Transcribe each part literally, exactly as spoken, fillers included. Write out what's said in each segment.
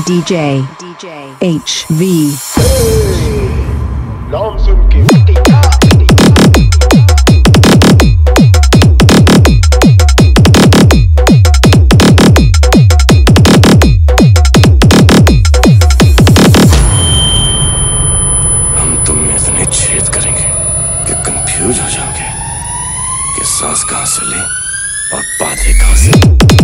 D J D J H V नाम सुन के हम तुम में इतने छेद करेंगे कि कंफ्यूज हो जाओगे कि सांस कहां से ले और बातें कहां से।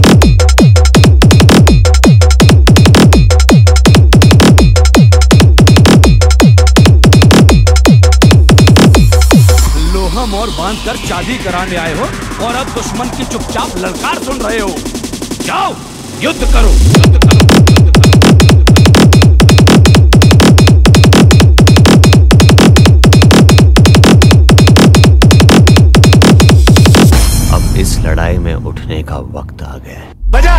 और बांध कर शादी कराने आए हो और अब दुश्मन की चुपचाप ललकार सुन रहे हो। जाओ युद्ध करो, युद्ध करो। अब इस लड़ाई में उठने का वक्त आ गया है। बजा।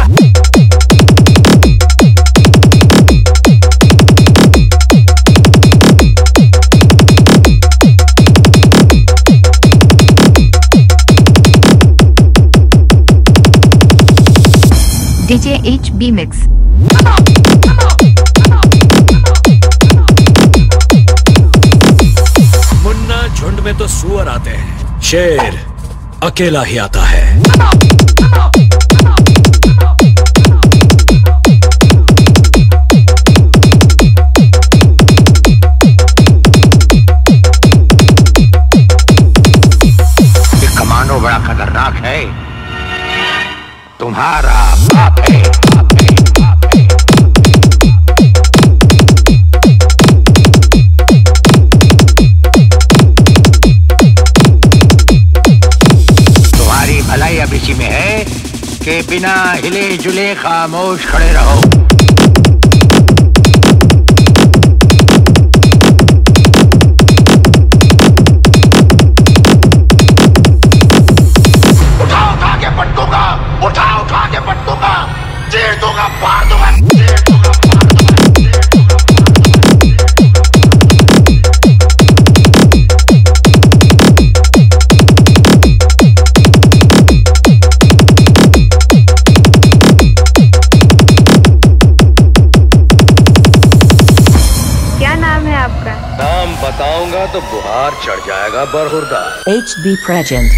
D J H B Mix। Munna झुंड में तो सुअर आते हैं, शेर अकेला ही आता है। ये कमांडो बड़ा खतरनाक है, तुम्हारा बाप है, बाप है, बाप है। तुम्हारी भलाई अब इसी में है कि बिना हिले जुले खामोश खड़े रहो। नाम बताऊंगा तो बुहार चढ़ जाएगा बरहुरदा। H B Present।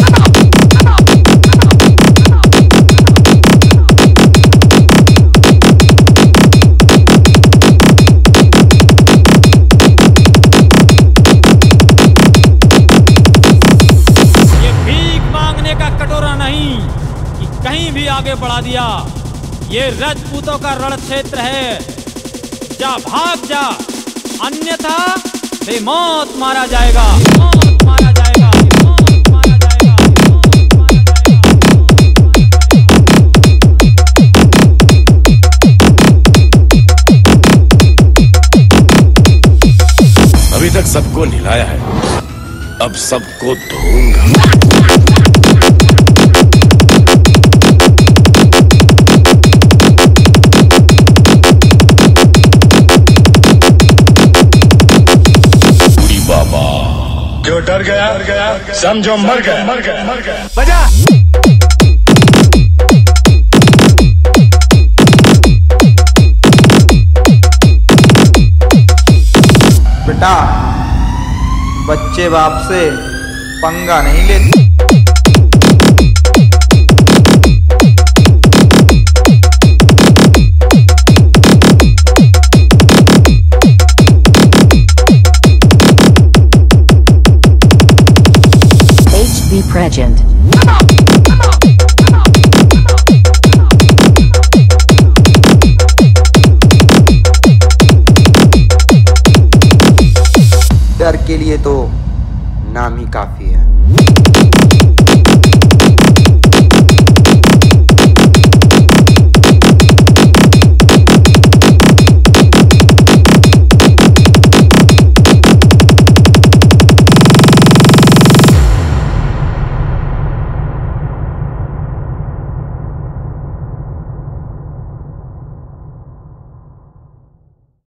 ये भीख मांगने का कटोरा नहीं कि कहीं भी आगे बढ़ा दिया। ये राजपूतों का रण क्षेत्र है, जा भाग जा, अन्यथा बेमौत मारा जाएगा, मौत मारा जाएगा, मौत मारा जाएगा, मौत मारा जाएगा। अभी तक सबको निलाया है, अब सबको धोऊंगा। जो डर गया, डर गया समझो मर गया, मर गया, मर गया। बजा। बेटा बच्चे बाप से पंगा नहीं लेते। Be present। डर के लिए तो नाम ही काफी है।